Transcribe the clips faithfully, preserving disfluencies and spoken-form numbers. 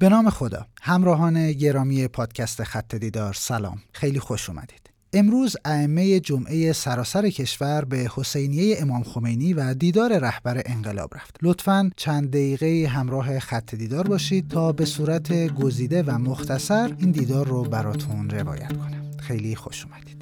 به نام خدا. همراهان گرامی پادکست خط دیدار سلام، خیلی خوش اومدید. امروز ائمه جمعه سراسر کشور به حسینیه امام خمینی و دیدار رهبر انقلاب رفت. لطفاً چند دقیقه همراه خط دیدار باشید تا به صورت گزیده و مختصر این دیدار رو براتون روایت کنم. خیلی خوش اومدید.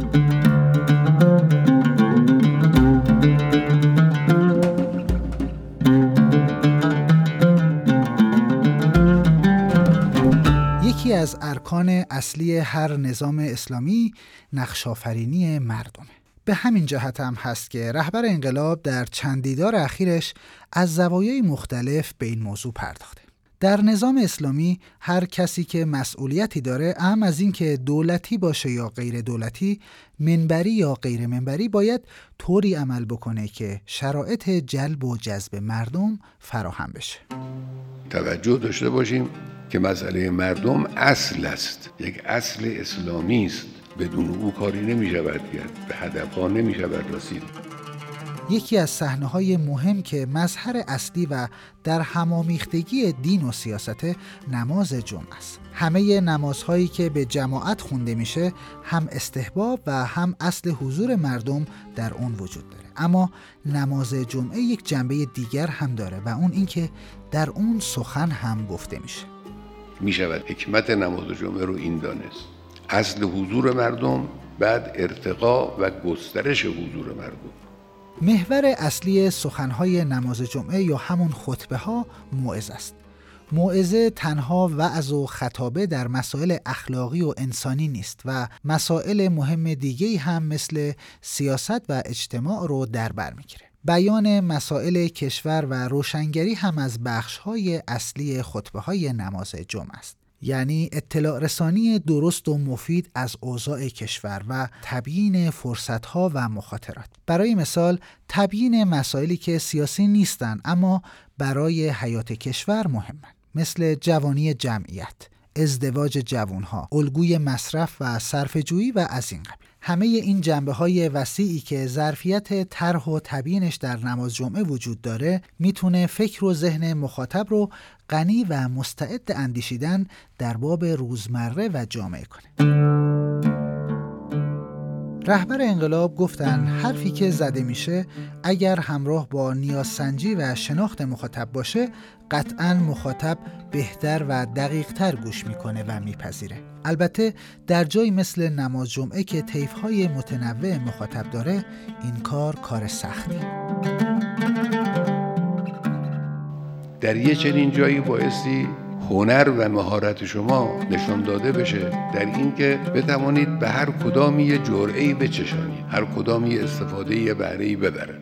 یکی از ارکان اصلی هر نظام اسلامی نقش‌آفرینی مردمه. به همین جهت هم هست که رهبر انقلاب در چند دیدار اخیرش از زوایای مختلف به این موضوع پرداخته. در نظام اسلامی هر کسی که مسئولیتی داره، اهم از این که دولتی باشه یا غیر دولتی، منبری یا غیر منبری، باید طوری عمل بکنه که شرایط جلب و جذب مردم فراهم بشه. توجه داشته باشیم که مسئله مردم اصل است، یک اصل اسلامی است. بدون او کاری نمی شود کرد، به هدفها نمی شود رسید. یکی از صحنه‌های مهم که مظهر اصلی و در همامیختگی دین و سیاست نماز جمعه است. همه نمازهایی که به جماعت خونده میشه هم استحباب و هم اصل حضور مردم در اون وجود داره. اما نماز جمعه یک جنبه دیگر هم داره و اون این که در اون سخن هم گفته میشه. می شود حکمت نماز جمعه رو این دانست: اصل حضور مردم، بعد ارتقا و گسترش حضور مردم. محور اصلی سخنهای نماز جمعه یا همون خطبه ها موعظه است. موعظه تنها وعظ و خطابه در مسائل اخلاقی و انسانی نیست و مسائل مهم دیگه‌ای هم مثل سیاست و اجتماع رو در بر میگیره. بیان مسائل کشور و روشنگری هم از بخش‌های اصلی خطبه‌های نماز جمعه است. یعنی اطلاع رسانی درست و مفید از اوضاع کشور و تبیین فرصت‌ها و مخاطرات. برای مثال تبیین مسائلی که سیاسی نیستن اما برای حیات کشور مهمن، مثل جوانی جمعیت، ازدواج جوانها، الگوی مصرف و صرفه‌جویی و از این قبیل. همه این جنبه‌های وسیعی که ظرفیت طرح و تبیینش در نماز جمعه وجود داره میتونه فکر و ذهن مخاطب رو غنی و مستعد اندیشیدن در باب روزمره و جامعه کنه. رهبر انقلاب گفتن حرفی که زده میشه اگر همراه با نیازسنجی و شناخت مخاطب باشه، قطعاً مخاطب بهتر و دقیق‌تر گوش میکنه و میپذیره. البته در جایی مثل نماز جمعه که طیف‌های متنوع مخاطب داره، این کار کار سختی. در یه چنین جایی بایستی هنر و مهارت شما نشان داده بشه در این که بتوانید به هر کدامی یه جرعه‌ای بچشانید، هر کدامی استفاده یه بهره‌ای ببره.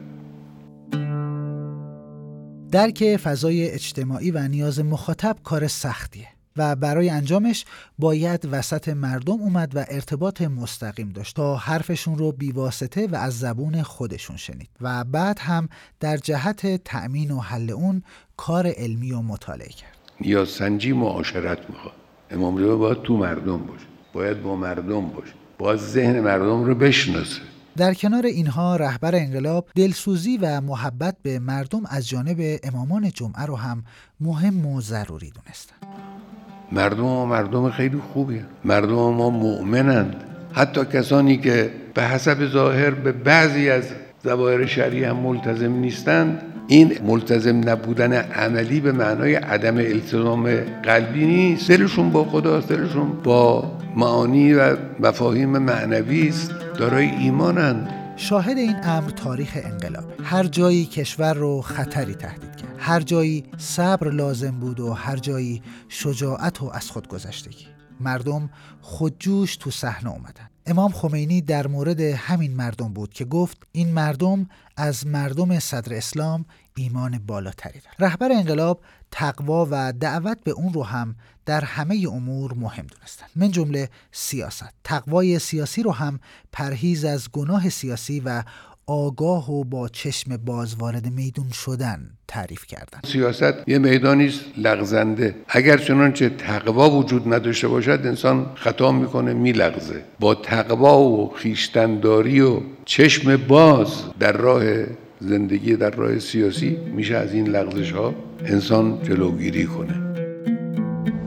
درک فضای اجتماعی و نیاز مخاطب کار سختیه و برای انجامش باید وسط مردم اومد و ارتباط مستقیم داشت تا حرفشون رو بیواسطه و از زبون خودشون شنید و بعد هم در جهت تأمین و حل اون کار علمی و مطالعه کرد. نیازسنجی معاشرت میخواد. امام رضا باید تو مردم باشه، باید با مردم باشه، باید ذهن مردم رو بشناسه. در کنار اینها رهبر انقلاب دلسوزی و محبت به مردم از جانب امامان جمعه رو هم مهم و ضروری دونستن. مردم ما مردم خیلی خوبیه، مردم ما مؤمنند. حتی کسانی که به حسب ظاهر به بعضی از ظواهر شرعی هم ملتزم نیستند، این ملتزم نبودن عملی به معنای عدم التزام قلبی نیست. دلشون با خداست، دلشون با معانی و مفاهیم معنوی است، دارای ایمانند. شاهد این امر تاریخ انقلاب. هر جایی کشور رو خطری تهدید کرد، هر جایی صبر لازم بود و هر جایی شجاعت و از خود گذشتگی. مردم خودجوش تو صحنه اومدن. امام خمینی در مورد همین مردم بود که گفت این مردم از مردم صدر اسلام ایمان بالاتری دارند. رهبر انقلاب تقوا و دعوت به اون رو هم در همه امور مهم دونستن، من جمله سیاست. تقوای سیاسی رو هم پرهیز از گناه سیاسی و آگاه و با چشم باز وارد میدون شدن تعریف کردن. سیاست یه میدانی است لغزنده. اگر چنانچه تقوا وجود نداشته باشد انسان خطا میکنه، میلغزه. با تقوا و خویشتن‌داری و چشم باز در راه زندگی، در راه سیاسی، میشه از این لغزش ها انسان جلوگیری کنه.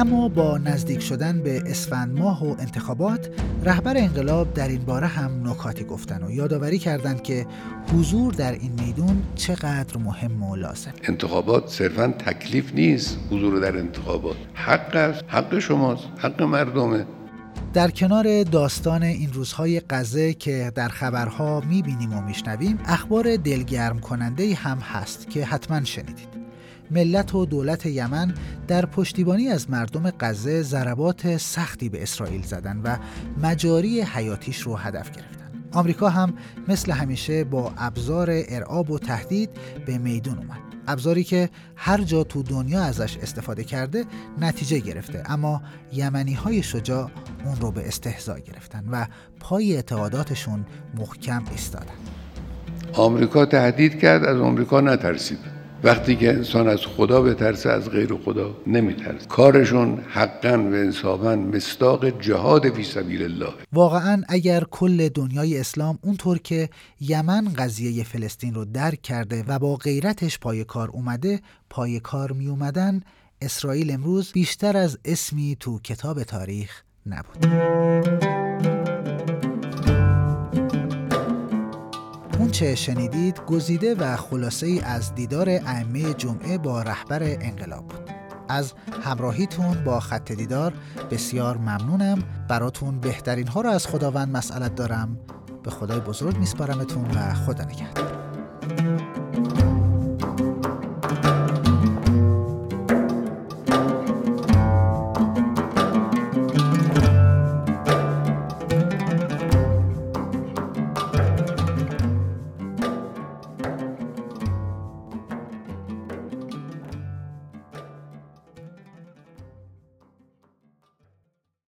اما با نزدیک شدن به اسفند ماه و انتخابات، رهبر انقلاب در این باره هم نکاتی گفتن و یادآوری کردند که حضور در این میدون چقدر مهم و لازم. انتخابات صرفاً تکلیف نیست، حضور در انتخابات حق است، حق شماست، حق مردمه. در کنار داستان این روزهای غزه که در خبرها میبینیم و میشنویم، اخبار دلگرم کننده هم هست که حتما شنیدید. ملت و دولت یمن در پشتیبانی از مردم غزه ضربات سختی به اسرائیل زدن و مجاری حیاتیش رو هدف گرفتن. آمریکا هم مثل همیشه با ابزار ارعاب و تهدید به میدون اومد. ابزاری که هر جا تو دنیا ازش استفاده کرده نتیجه گرفته، اما یمنی‌های شجاع اون رو به استهزا گرفتن و پای اعتقاداتشون محکم ایستادن. آمریکا تهدید کرد، از آمریکا نترسید. وقتی که انسان از خدا بترسه از غیر خدا نمیترسه. کارشون حقاً و انصافاً مصداق جهاد فی سبیل الله. واقعاً اگر کل دنیای اسلام اونطور که یمن قضیه فلسطین رو درک کرده و با غیرتش پای کار اومده پای کار می اومدن، اسرائیل امروز بیشتر از اسمی تو کتاب تاریخ نبود. اون چه شنیدید گزیده و خلاصه ای از دیدار ائمه جمعه با رهبر انقلاب بود. از همراهیتون با خط دیدار بسیار ممنونم. براتون بهترین ها رو از خداوند مسئلت دارم. به خدای بزرگ میسپارمتون و خدا نگهدار.